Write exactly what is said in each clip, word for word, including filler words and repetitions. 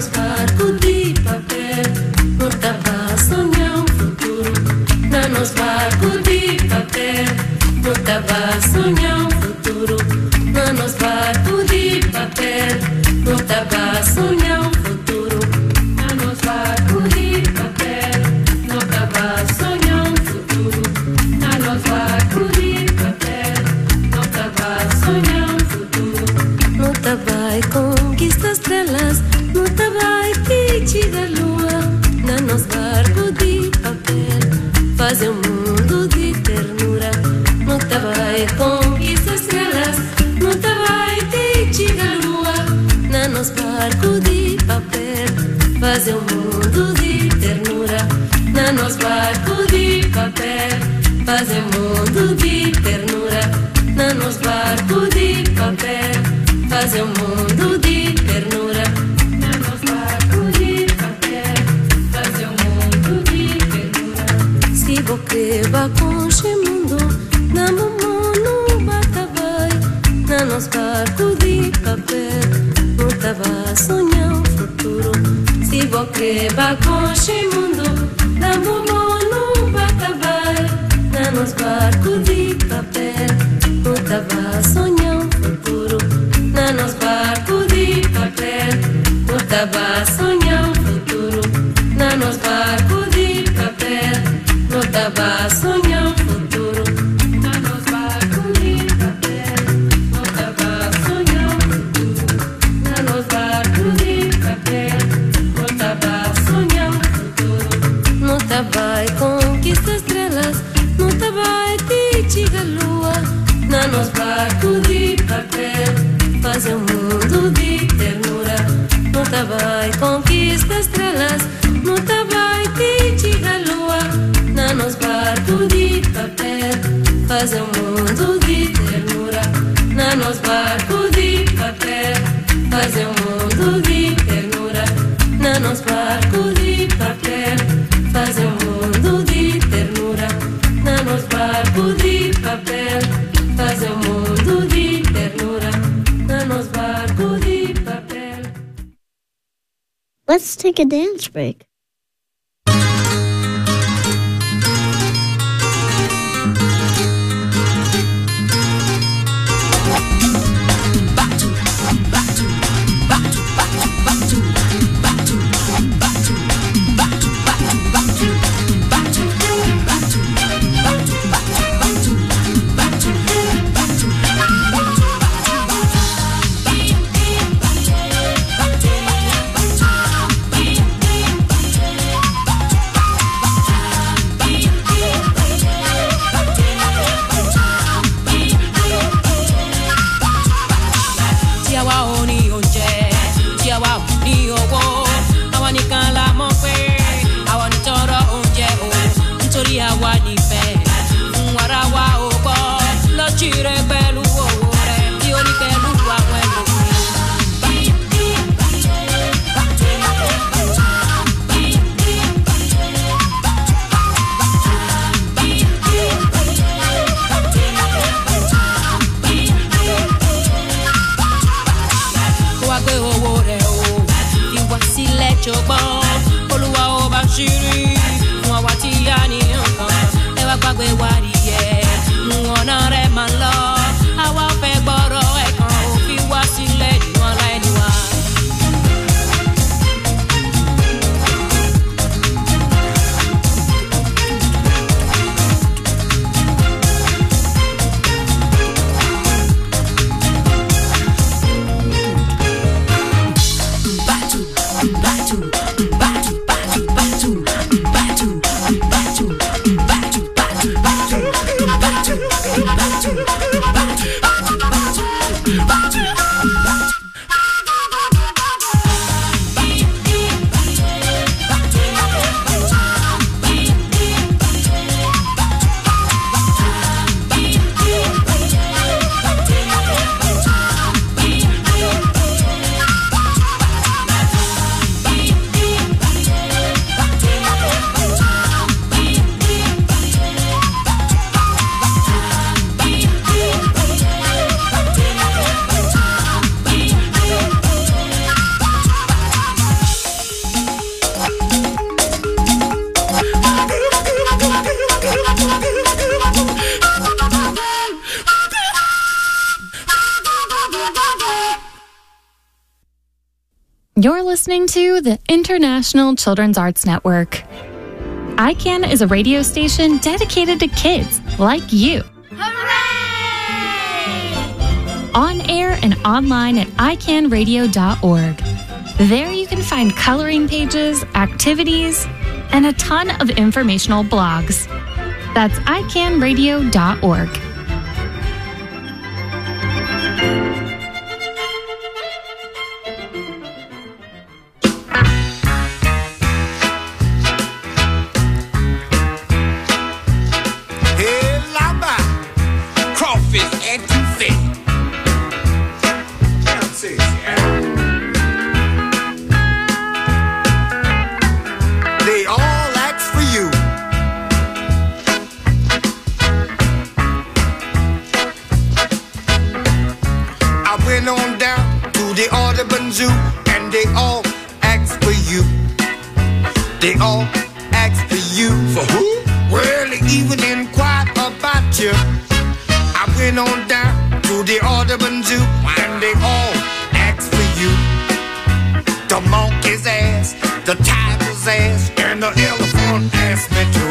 nos barcos de papel, não tava sonhando um futuro. Na nos barcos de papel, não tava sonhando um futuro. Na nos barcos de papel, não tava sonhando um futuro. Na nos barcos de papel, não tava sonhando um futuro. Na nos barcos de papel, não tava sonhando um futuro. Não tava e conquista estrelas, não tava e piti da lua. Na nos barcos de papel, fazer um mundo de ternura. Não tava e conquista estrelas, não tava e piti da lua. Na nos barcos de papel, fazer um mundo de ternura. Na nos barcos de papel, fazer um mundo de ternura. Na nos barcos de papel, fazer um mundo de ternura. Na nos barcos de papel, fazer um mundo de ternura. Se vou creva com este mundo, na mamão não bata vai. Na nos barcos de papel, não tava sonhando um futuro. Se vou creva com este mundo, na mamão não bata vai. Na nos barcos de papel, não tava sonhando um futuro. Na nos barcos de papel, não tava sonhando um futuro. Na nos barcos de papel, não tava sonhando um futuro. Na nos barcos de papel, não tava sonhando um futuro. Na nos barcos de papel, não tava sonhando um futuro. Não tava e conquista estrelas, não tava e piti da lua. Na nos barcos de papel, fazer um mundo de ternura. Não tava e conquista estrelas, não tava e piti da lua. Na nos barcos de papel, fazer um mundo de ternura. Na nos barcos de papel, fazer um mundo de ternura. Na nos barcos de papel, fazer um mundo de ternura. Na nos barcos de papel, fazer um mundo de ternura. Na nos barcos de papel. Let's take a dance break. Batu, batu, batu, batu, batu, batu, batu, batu, You're listening to the International Children's Arts Network. I CAN is a radio station dedicated to kids like you. Hooray! On air and online at i can radio dot org. There you can find coloring pages, activities, and a ton of informational blogs. That's i can radio dot org. They all ask for you. For who? Well, they even inquired about you. I went on down to the Audubon Zoo, and they all asked for you. The monkey's ass, the tiger's ass, and the elephant asked me too.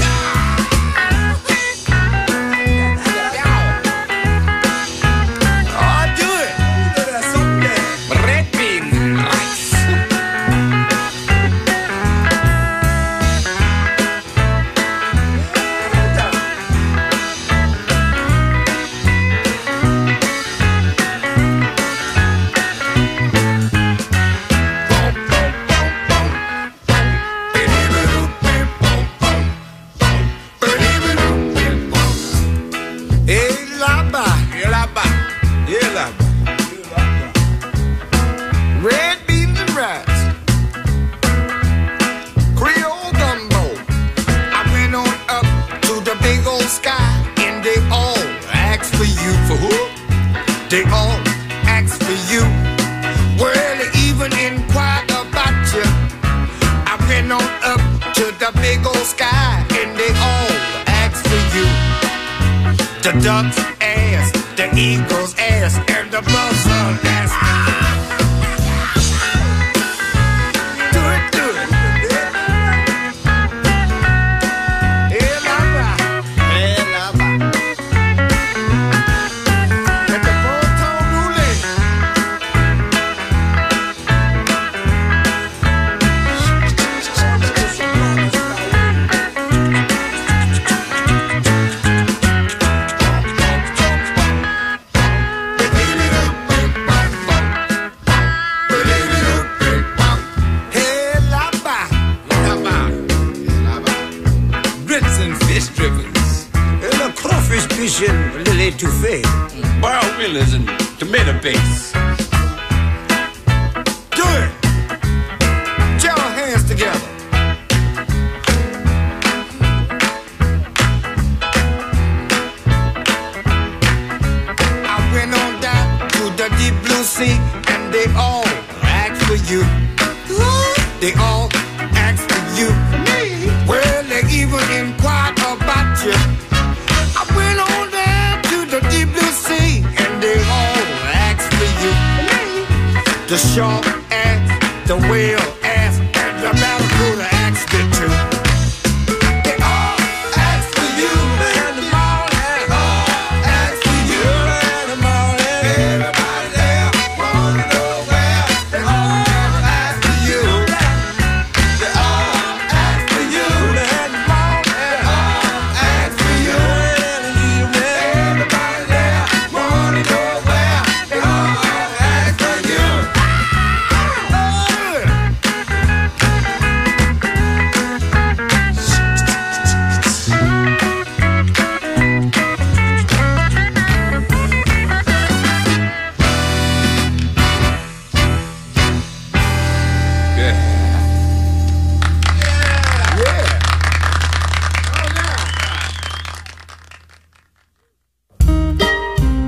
They all ask for you. Well, they even inquired about you. I went on up to the big old sky, and they all asked for you. The duck's ass, the eagle's ass, and the buzzard ass. Do it, do it. Hey, lava. Hey, lava. A little etouffee. Boiled willies and tomato paste. Do it. Put your hands together. I went on down to the deep blue sea, and they all asked for you. They all asked for you. Well, they even inquired about you. I went on down to the deep blue sea, and they all asked for you. The shark asked, the whale